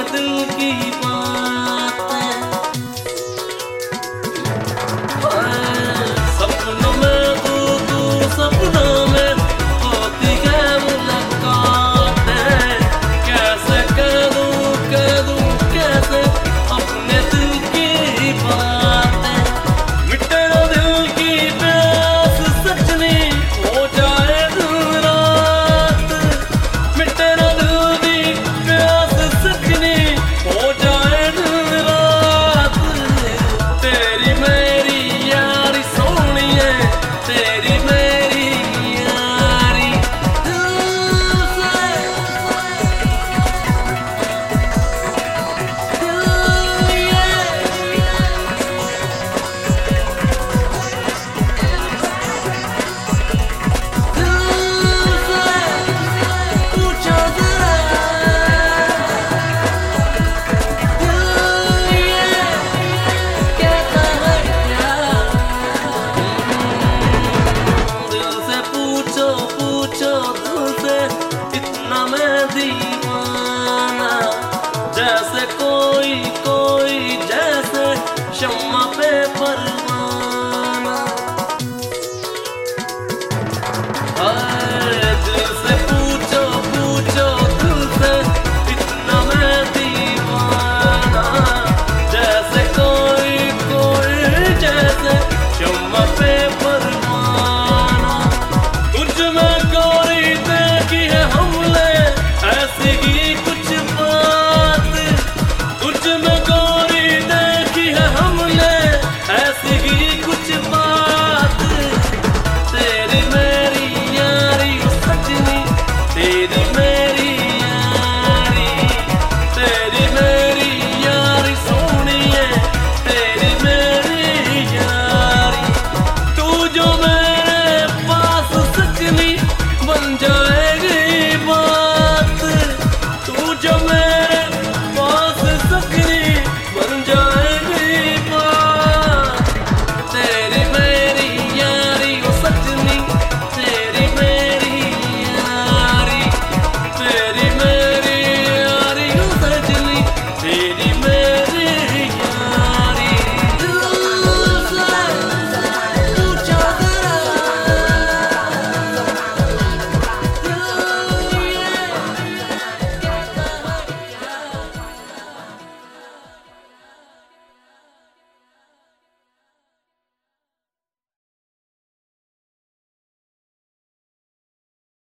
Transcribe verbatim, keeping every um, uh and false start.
दिल की बातें। सपनों में तू तू सपनों में होती है मुलाकातें। कैसे कह दूं कह दूं कैसे अपने दिल की बातें। मिटे ना दिल की प्यास सजनी हो जाए दिन रात। मिटे ना दिल की प्यास सजनी हो जाए दिन रात। तेरी मेरी यारी सोनिए तेरी मेरी यारी दिल से दिल ये पूछो जरा दिल ये कहता है क्या। दिल से पूछो पूछो दिल से इतना मैं दीवाना। जैसे कोई कोई जैसे शम्मा पे परवाना। हाय दिल से पूछो पूछो दिल से इतना मैं दीवाना। जैसे कोई कोई जैसे शम्मा पे परवाना। तुझ में गोरी देखी है हमने ऐसी ही कुछ बात। तुझ में गोरी देखी है हमने ऐसी ही कुछ बात। तेरी मेरी यारी सजनी तेरी मेरी यारी। तेरी मेरी यारी सोनिए तेरी मेरी यारी। तू जो मेरे पास सजनी बन जा।